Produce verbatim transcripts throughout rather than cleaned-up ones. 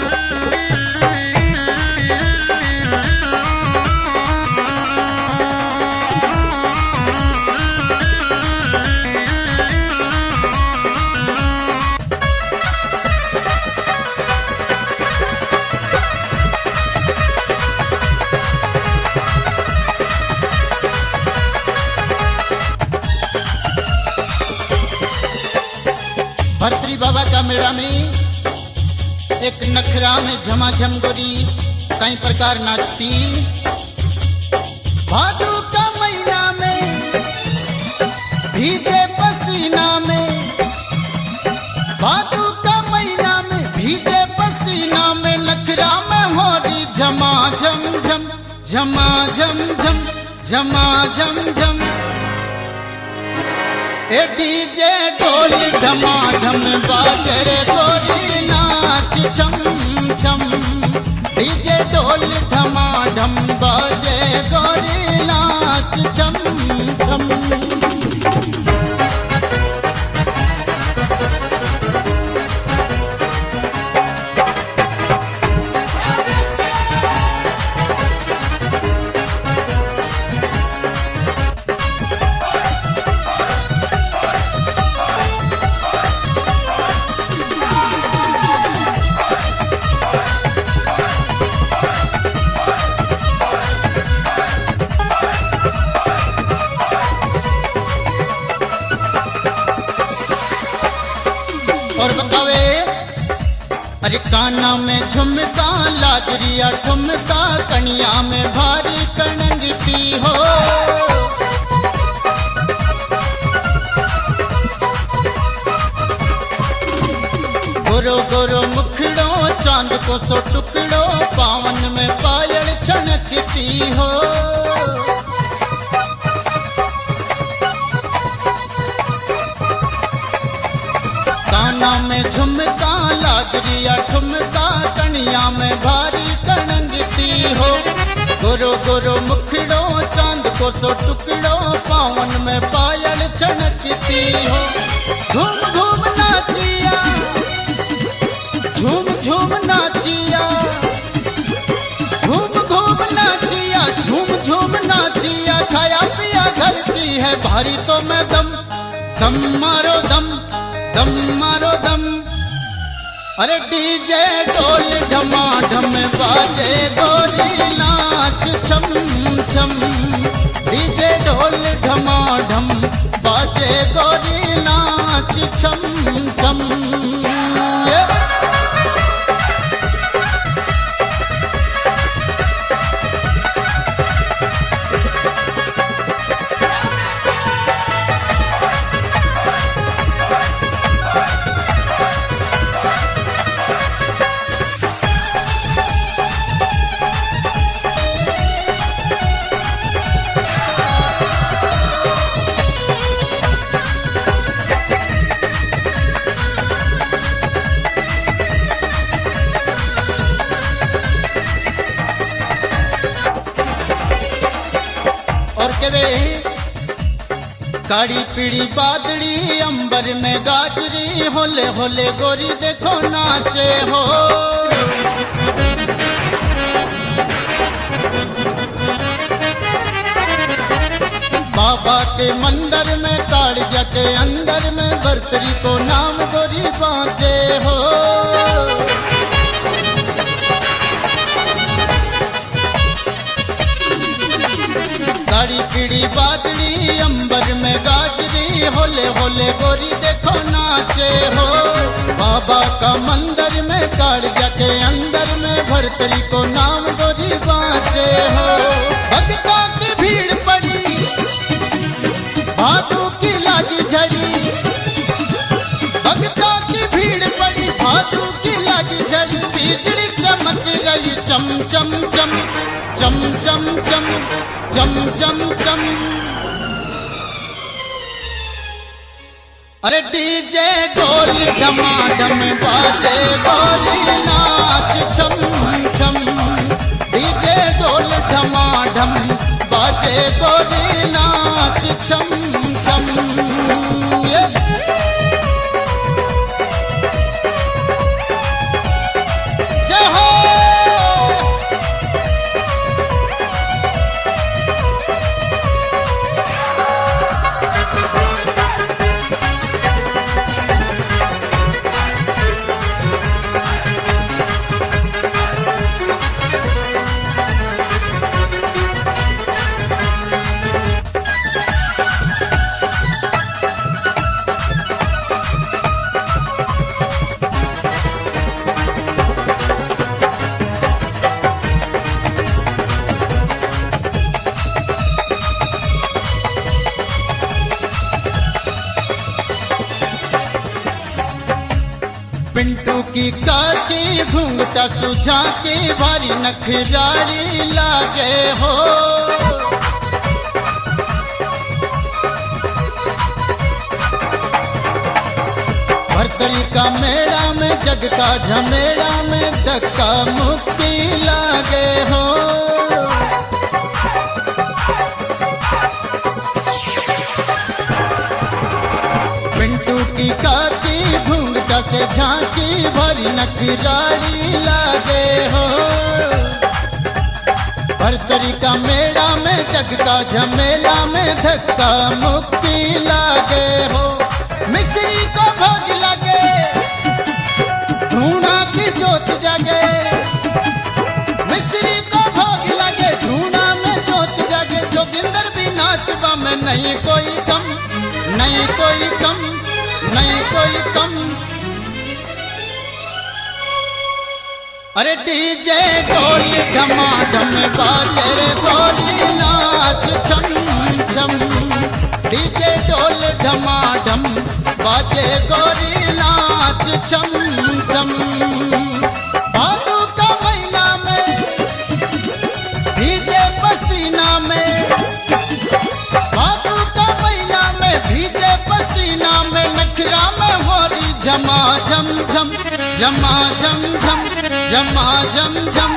भर्तरी बाबा का मेला में एक नखरा में झमाझम गोरी कई प्रकार नाचती। भादू का महीना में भीगे पसीना में, भादू का महीना में भीगे पसीना में, नखरा में हो रही झमाझम झम झमाझम झम झमाझम झम। ए डीजे ढोल ढमाढम बाजे रे गोरी नाच छम छम। डीजे ढोल ढमाढम बाजे गोरी नाच छम छम। और बतावे अरे काना में झुमका लाजरिया ठुमका, कनिया में भारी कणंगती हो। गोरो गोरो मुखड़ो चांद को सो टुकड़ो, पावन में पायल छनकती हो। काना में झुमका लाजरिया ठुमका, कनिया में भारी कणंगती हो। गोरो गोरो मुखड़ो चांद को सो टुकड़ो, पावन में पायल छनकती हो। घूम घूम नाचिया झूम झूम नाचिया, घूम घूम नाचिया झूम झूम नाचिया। खाया पिया घर की है भारी तो मैं दम दम मारो दम दम मारो दम। अरे डीजे ढोल ढमाढम बाजे गोरी नाच छम छम। डीजे ढोल ढमाढम बाजे गोरी नाच छम छम। काड़ी पीड़ी बादड़ी अंबर में गाजरी, होले होले गोरी देखो नाचे हो। बाबा के मंदिर में कालिया के अंदर में, भर्तरी को नाम गोरी बाँचे हो। काड़ी पीड़ी बादड़ी अंबर में गाजरी, होले होले गोरी देखो नाचे हो। बाबा का मंदिर में कालिया के अंदर में, भर्तरी को नाम गोरी बाँचे हो। भक्तों की भीड़ पड़ी भादू की लाज झड़ी, भक्तों की भीड़ पड़ी भादू की लाज झड़ी। बिजली चमक रही चम चम चम चम चम चम चम चम चम। अरे डीजे ढोल ढमाढम बाजे गोरी नाच छम छम। डीजे ढोल ढमाढम बाजे गोरी नाच छम छम। ये जय की काकी घूंघटा सुझा के भारी नखराली लागे हो। भरतरी का मेला में जग का झमेला में धक्का मुक्की लागे हो। पिंटू की काकी घूंघटा से झांकी भरी नखराली लागे हो। भरतरी का मेला में जग का झमेला में धक्का मुक्की लागे हो। मिस्री को भोग लगे ढूंढा की जोत जागे। मिस्री को भोग लगे ढूंढा में जोत जागे। जोगिंदर भी नाचबा में नहीं कोई कम, नहीं कोई कम, नहीं कोई कम। अरे डीजे ढोल ढमाढम बाजे रे गोरी नाच छम छम। डीजे ढोल ढमाढम बाजे गोरी नाच छम छम। भादु का महीना में भीजे पसीना में। भादु का महीना में भीजे पसीना में नखरा में हो रही झमा झम झम, झमा झम झम, झमा झम झम।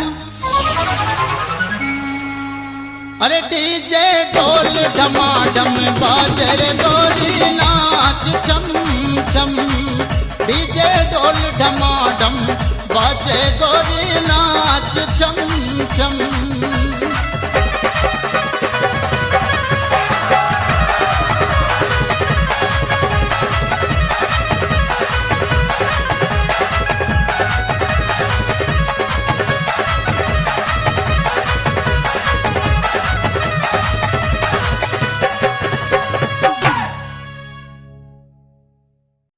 अरे डीजे ढोल ढमाढम बाजे रे गोरी नाच छम छम। डीजे ढोल ढमाढम बाजे गोरी नाच छम छम।